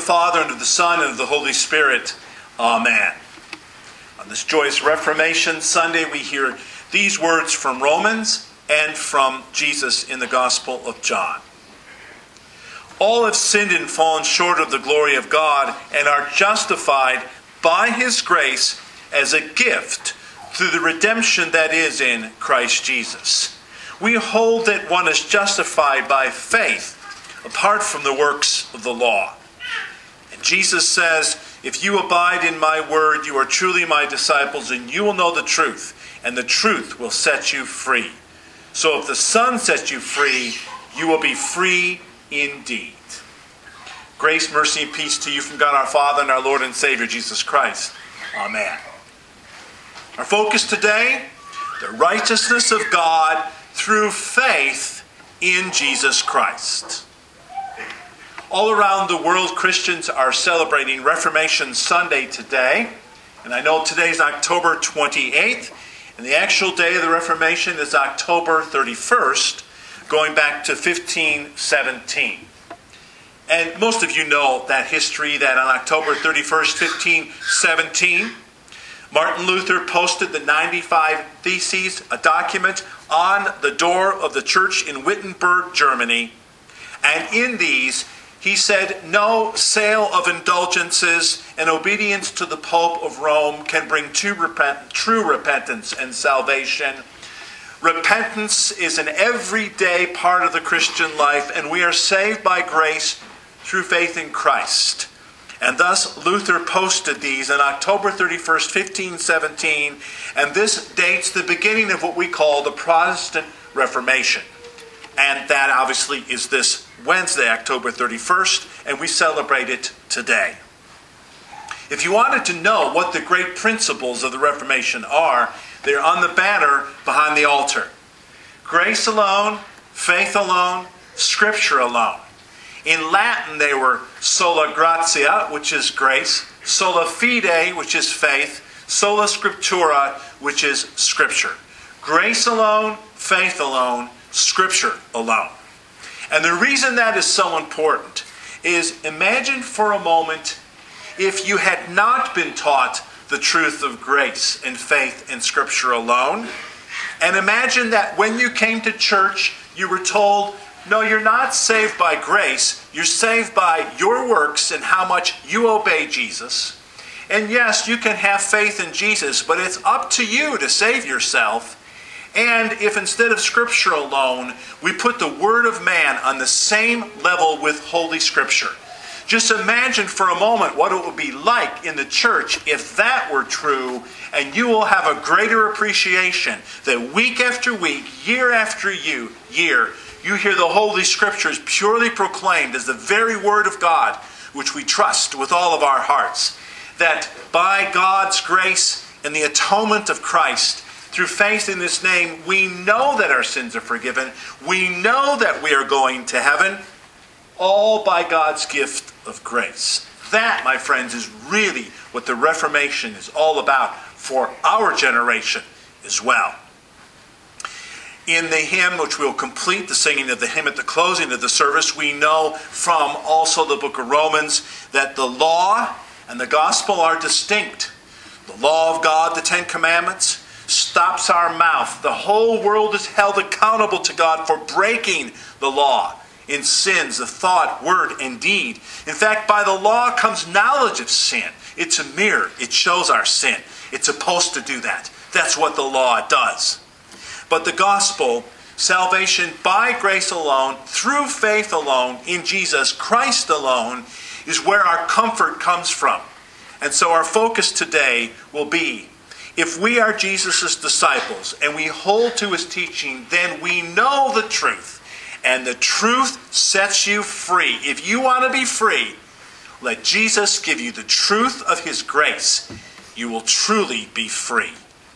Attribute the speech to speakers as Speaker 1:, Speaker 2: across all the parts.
Speaker 1: Father, and of the Son, and of the Holy Spirit. Amen. On this joyous Reformation Sunday, we hear these words from Romans and from Jesus in the Gospel of John. All have sinned and fallen short of the glory of God, and are justified by His grace as a gift through the redemption that is in Christ Jesus. We hold that one is justified by faith apart from the works of the law. And Jesus says, "If you abide in my word, you are truly my disciples, and you will know the truth, and the truth will set you free. So if the Son sets you free, you will be free indeed." Grace, mercy, and peace to you from God our Father and our Lord and Savior, Jesus Christ. Amen. Our focus today, the righteousness of God through faith in Jesus Christ. All around the world, Christians are celebrating Reformation Sunday today. And I know today's October 28th, and the actual day of the Reformation is October 31st, going back to 1517. And most of you know that history, that on October 31st, 1517, Martin Luther posted the 95 Theses, a document, on the door of the church in Wittenberg, Germany. And in these, he said, no sale of indulgences and obedience to the Pope of Rome can bring true repentance and salvation. Repentance is an everyday part of the Christian life, and we are saved by grace through faith in Christ. And thus Luther posted these on October 31st, 1517, and this dates the beginning of what we call the Protestant Reformation. And that obviously is this Wednesday, October 31st, and we celebrate it today. If you wanted to know what the great principles of the Reformation are, they're on the banner behind the altar. Grace alone, faith alone, Scripture alone. In Latin, they were sola gratia, which is grace, sola fide, which is faith, sola scriptura, which is Scripture. Grace alone, faith alone, Scripture alone. And the reason that is so important is, imagine for a moment if you had not been taught the truth of grace and faith and Scripture alone. And imagine that when you came to church, you were told, no, you're not saved by grace. You're saved by your works and how much you obey Jesus. And yes, you can have faith in Jesus, but it's up to you to save yourself. And if instead of Scripture alone, we put the Word of man on the same level with Holy Scripture. Just imagine for a moment what it would be like in the church if that were true, and you will have a greater appreciation that week after week, year after year, you hear the Holy Scriptures purely proclaimed as the very Word of God, which we trust with all of our hearts. That by God's grace and the atonement of Christ, through faith in His name, we know that our sins are forgiven. We know that we are going to heaven, all by God's gift of grace. That, my friends, is really what the Reformation is all about for our generation as well. In the hymn, which we'll complete, the singing of the hymn at the closing of the service, we know from also the book of Romans that the law and the gospel are distinct. The law of God, the Ten Commandments, stops our mouth. The whole world is held accountable to God for breaking the law in sins of thought, word, and deed. In fact, by the law comes knowledge of sin. It's a mirror. It shows our sin. It's supposed to do that. That's what the law does. But the gospel, salvation by grace alone, through faith alone, in Jesus Christ alone, is where our comfort comes from. And so our focus today will be, if we are Jesus' disciples and we hold to His teaching, then we know the truth. And the truth sets you free. If you want to be free, let Jesus give you the truth of His grace. You will truly be free.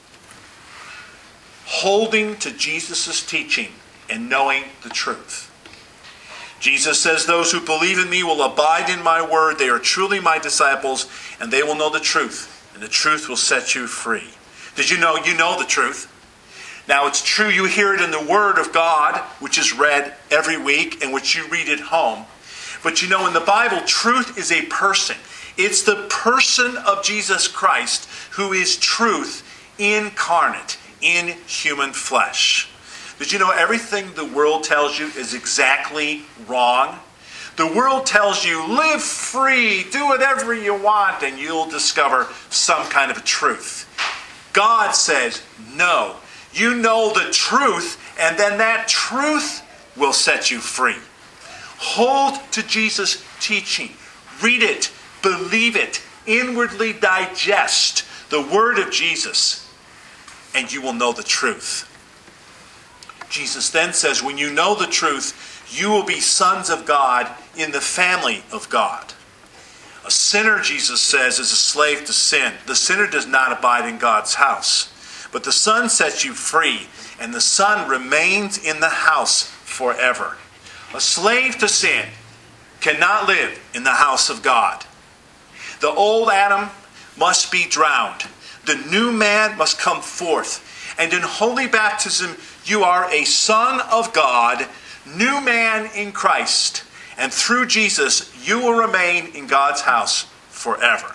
Speaker 1: Holding to Jesus' teaching and knowing the truth. Jesus says, those who believe in me will abide in my word. They are truly my disciples, and they will know the truth, and the truth will set you free. Did you know the truth? Now, it's true you hear it in the Word of God, which is read every week and which you read at home. But you know, in the Bible, truth is a person. It's the person of Jesus Christ who is truth incarnate in human flesh. Did you know everything the world tells you is exactly wrong? The world tells you, live free, do whatever you want, and you'll discover some kind of truth. God says, no. You know the truth, and then that truth will set you free. Hold to Jesus' teaching. Read it. Believe it. Inwardly digest the word of Jesus, and you will know the truth. Jesus then says, when you know the truth, you will be sons of God in the family of God. A sinner, Jesus says, is a slave to sin. The sinner does not abide in God's house. But the Son sets you free, and the Son remains in the house forever. A slave to sin cannot live in the house of God. The old Adam must be drowned. The new man must come forth. And in holy baptism, you are a son of God, new man in Christ. And through Jesus, you will remain in God's house forever.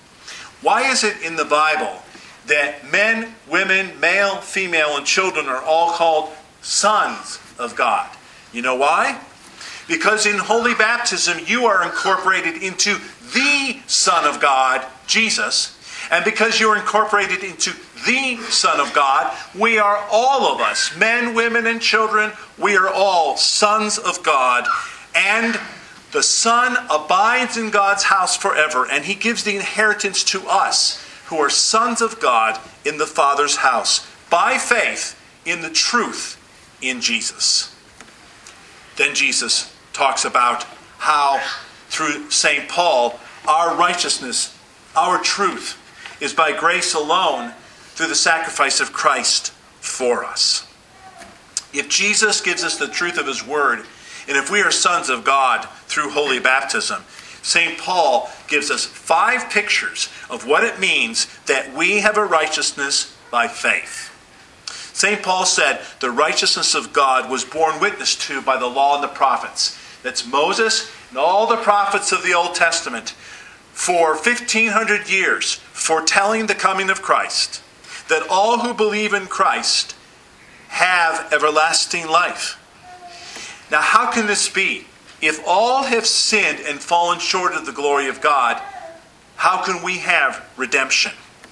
Speaker 1: Why is it in the Bible that men, women, male, female, and children are all called sons of God? You know why? Because in holy baptism, you are incorporated into the Son of God, Jesus. And because you're incorporated into the Son of God, we are all of us, men, women, and children, we are all sons of God. And the Son abides in God's house forever, and He gives the inheritance to us, who are sons of God in the Father's house, by faith in the truth in Jesus. Then Jesus talks about how, through St. Paul, our righteousness, our truth, is by grace alone through the sacrifice of Christ for us. If Jesus gives us the truth of His Word, and if we are sons of God through holy baptism, St. Paul gives us 5 pictures of what it means that we have a righteousness by faith. St. Paul said the righteousness of God was borne witness to by the law and the prophets. That's Moses and all the prophets of the Old Testament for 1,500 years foretelling the coming of Christ, that all who believe in Christ have everlasting life. Now, how can this be? If all have sinned and fallen short of the glory of God, how can we have redemption?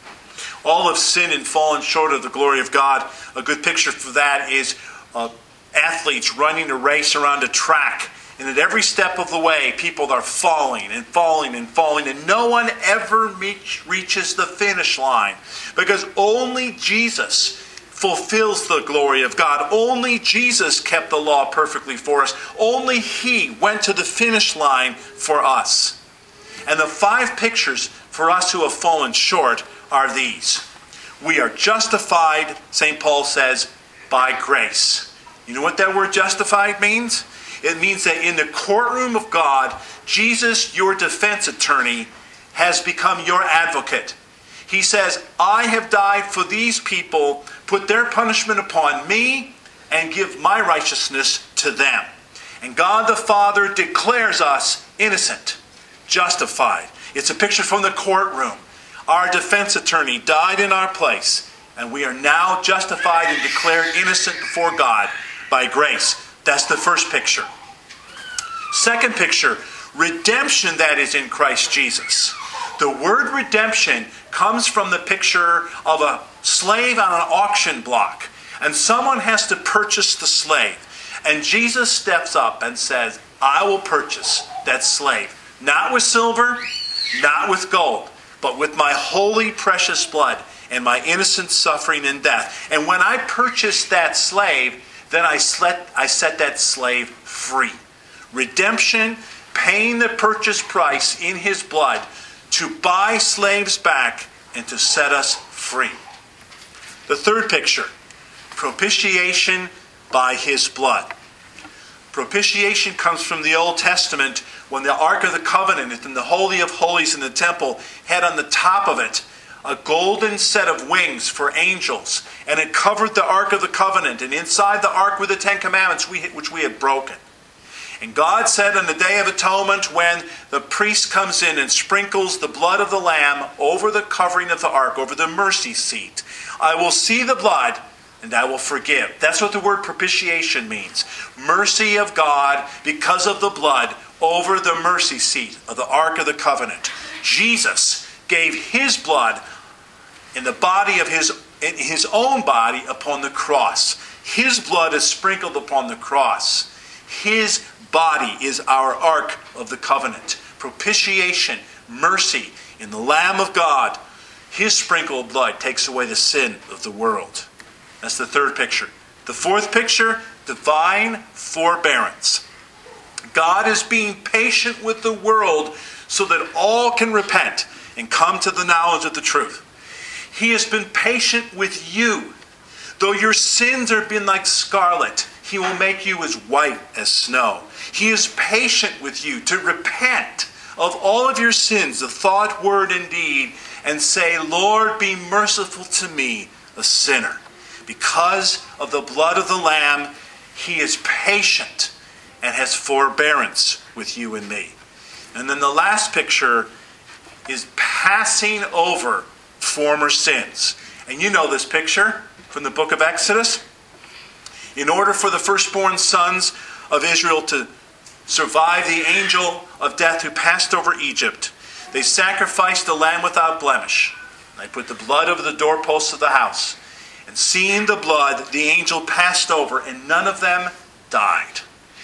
Speaker 1: All have sinned and fallen short of the glory of God. A good picture for that is athletes running a race around a track. And at every step of the way, people are falling and falling and falling. And no one ever reaches the finish line. Because only Jesus fulfills the glory of God. Only Jesus kept the law perfectly for us. Only He went to the finish line for us. And the 5 pictures for us who have fallen short are these. We are justified, St. Paul says, by grace. You know what that word justified means? It means that in the courtroom of God, Jesus, your defense attorney, has become your advocate. He says, I have died for these people, put their punishment upon me, and give my righteousness to them. And God the Father declares us innocent, justified. It's a picture from the courtroom. Our defense attorney died in our place, and we are now justified and declared innocent before God by grace. That's the first picture. Second picture, redemption that is in Christ Jesus. The word redemption comes from the picture of a slave on an auction block. And someone has to purchase the slave. And Jesus steps up and says, I will purchase that slave. Not with silver, not with gold, but with my holy, precious blood and my innocent suffering and death. And when I purchase that slave, then I set that slave free. Redemption, paying the purchase price in His blood to buy slaves back and to set us free. The third picture, propitiation by His blood. Propitiation comes from the Old Testament when the Ark of the Covenant in the Holy of Holies in the temple had on the top of it a golden set of wings for angels, and it covered the Ark of the Covenant, and inside the Ark were the 10 Commandments which we had broken. And God said on the Day of Atonement, when the priest comes in and sprinkles the blood of the Lamb over the covering of the ark, over the mercy seat, I will see the blood and I will forgive. That's what the word propitiation means. Mercy of God because of the blood over the mercy seat of the Ark of the Covenant. Jesus gave his blood in the body of in his own body upon the cross. His blood is sprinkled upon the cross. His body is our Ark of the Covenant. Propitiation, mercy in the Lamb of God. His sprinkled blood takes away the sin of the world. That's the third picture. The fourth picture, divine forbearance. God is being patient with the world so that all can repent and come to the knowledge of the truth. He has been patient with you. Though your sins have been like scarlet, he will make you as white as snow. He is patient with you to repent of all of your sins, the thought, word, and deed, and say, Lord, be merciful to me, a sinner. Because of the blood of the Lamb, he is patient and has forbearance with you and me. And then the last picture is passing over former sins. And you know this picture from the book of Exodus. In order for the firstborn sons of Israel to survive the angel of death who passed over Egypt, they sacrificed a lamb without blemish. They put the blood over the doorposts of the house. And seeing the blood, the angel passed over, and none of them died.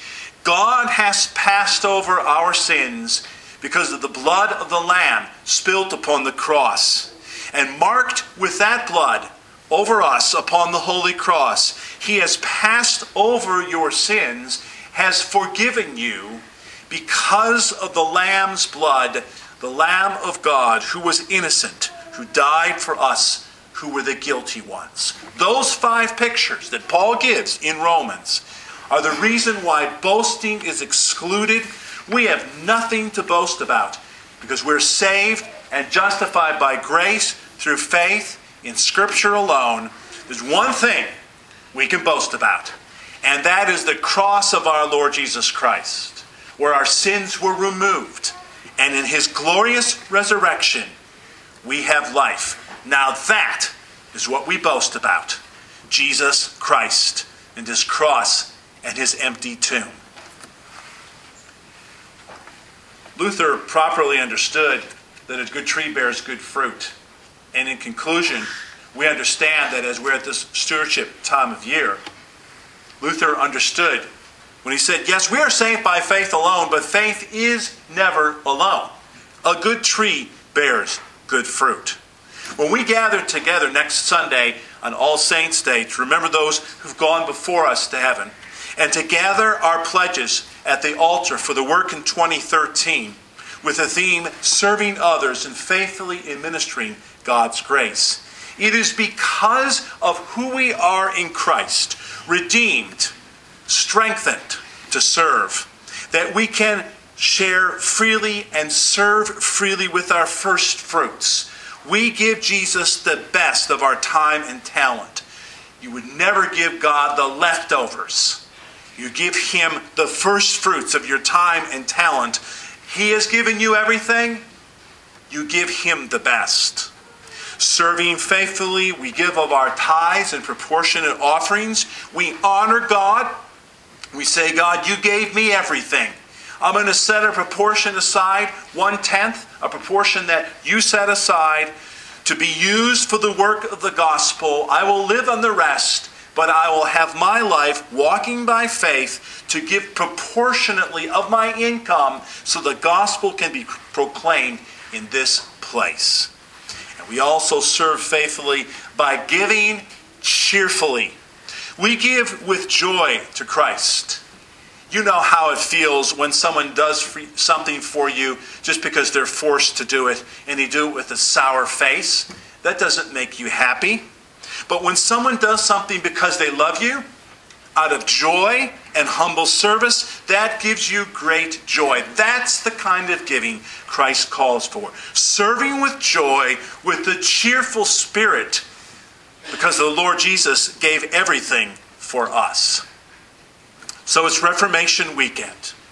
Speaker 1: God has passed over our sins because of the blood of the Lamb spilt upon the cross. And marked with that blood over us upon the holy cross, he has passed over your sins, has forgiven you because of the Lamb's blood, the Lamb of God who was innocent, who died for us who were the guilty ones. Those 5 pictures that Paul gives in Romans are the reason why boasting is excluded. We have nothing to boast about because we're saved and justified by grace through faith in Scripture alone. There's one thing we can boast about, and that is the cross of our Lord Jesus Christ, where our sins were removed, and in his glorious resurrection we have life. Now that is what we boast about. Jesus Christ and his cross and his empty tomb. Luther properly understood that a good tree bears good fruit. And in conclusion, we understand that as we're at this stewardship time of year, Luther understood when he said, yes, we are saved by faith alone, but faith is never alone. A good tree bears good fruit. When we gather together next Sunday on All Saints' Day to remember those who've gone before us to heaven, and to gather our pledges at the altar for the work in 2013 with the theme, Serving Others and Faithfully Administering God's Grace, it is because of who we are in Christ, redeemed, strengthened to serve, that we can share freely and serve freely with our first fruits. We give Jesus the best of our time and talent. You would never give God the leftovers. You give him the first fruits of your time and talent. He has given you everything. You give him the best. Serving faithfully, we give of our tithes and proportionate offerings. We honor God. We say, God, you gave me everything. I'm going to set a proportion aside, 1/10, a proportion that you set aside to be used for the work of the gospel. I will live on the rest, but I will have my life walking by faith to give proportionately of my income so the gospel can be proclaimed in this place. And we also serve faithfully by giving cheerfully. We give with joy to Christ. You know how it feels when someone does something for you just because they're forced to do it, and they do it with a sour face. That doesn't make you happy. But when someone does something because they love you, out of joy and humble service, that gives you great joy. That's the kind of giving Christ calls for. Serving with joy, with a cheerful spirit, because the Lord Jesus gave everything for us. So it's Reformation weekend.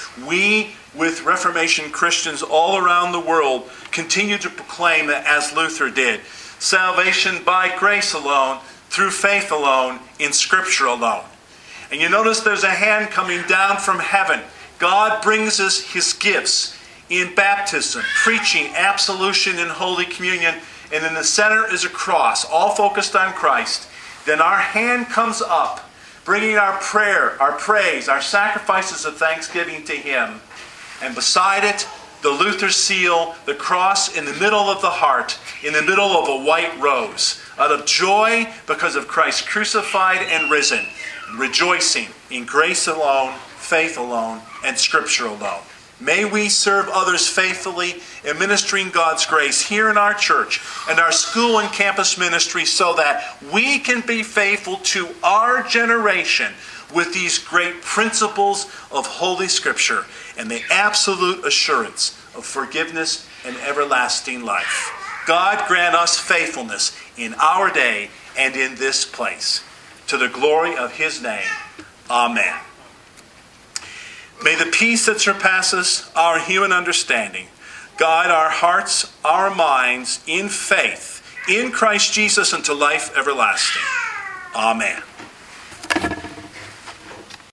Speaker 1: we, with Reformation Christians all around the world, continue to proclaim that as Luther did, salvation by grace alone, through faith alone, in Scripture alone. And you notice there's a hand coming down from heaven. God brings us his gifts in baptism, preaching, absolution, and Holy Communion. And in the center is a cross, all focused on Christ. Then our hand comes up, bringing our prayer, our praise, our sacrifices of thanksgiving to him. And beside it, the Luther seal, the cross in the middle of the heart, in the middle of a white rose, out of joy because of Christ crucified and risen, rejoicing in grace alone, faith alone, and Scripture alone. May we serve others faithfully in ministering God's grace here in our church and our school and campus ministry so that we can be faithful to our generation with these great principles of Holy Scripture and the absolute assurance of forgiveness and everlasting life. God grant us faithfulness in our day and in this place. To the glory of his name. Amen. May the peace that surpasses our human understanding guide our hearts, our minds in faith in Christ Jesus unto life everlasting. Amen.